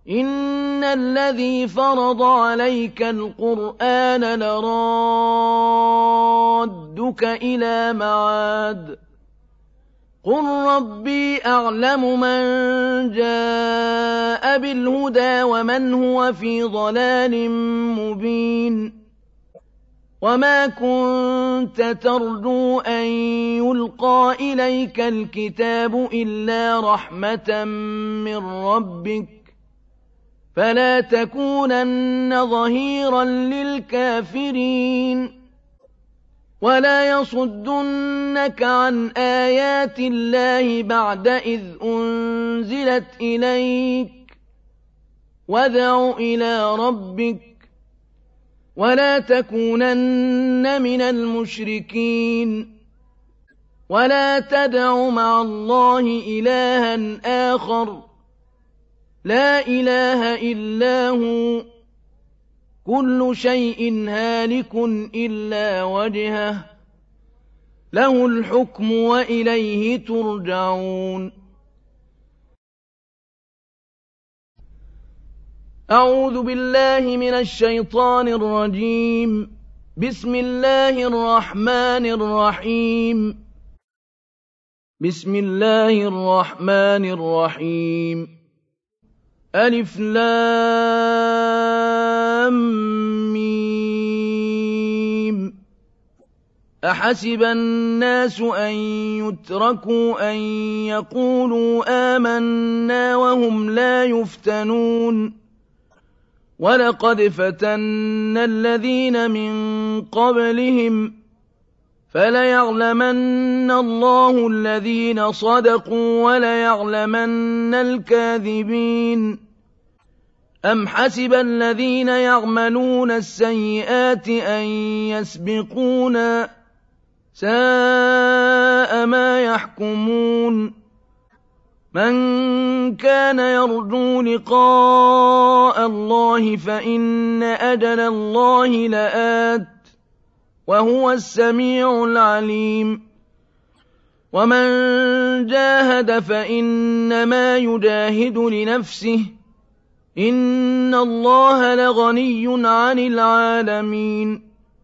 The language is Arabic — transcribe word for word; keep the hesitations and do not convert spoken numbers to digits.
إن الذي فرض عليك القرآن لرادك إلى معاد قل ربي أعلم من جاء بالهدى ومن هو في ضلال مبين وما كنت ترجو أن يلقى إليك الكتاب إلا رحمة من ربك فلا تكونن ظهيرا للكافرين ولا يصدنك عن آيات الله بعد إذ أنزلت إليك وادع إلى ربك ولا تكونن من المشركين ولا تدع مع الله إلها آخر لا إله إلا هو كل شيء هالك إلا وجهه له الحكم وإليه ترجعون أعوذ بالله من الشيطان الرجيم بسم الله الرحمن الرحيم بسم الله الرحمن الرحيم ألف لام ميم أحسب الناس أن يتركوا أن يقولوا آمنا وهم لا يفتنون ولقد فتنا الذين من قبلهم فليعلمن الله الذين صدقوا وليعلمن الكاذبين أم حسب الذين يعملون السيئات أن يسبقونا ساء ما يحكمون من كان يرجو لقاء الله فإن أجل الله لآت وهو السميع العليم ومن جاهد فإنما يجاهد لنفسه إن الله لغني عن العالمين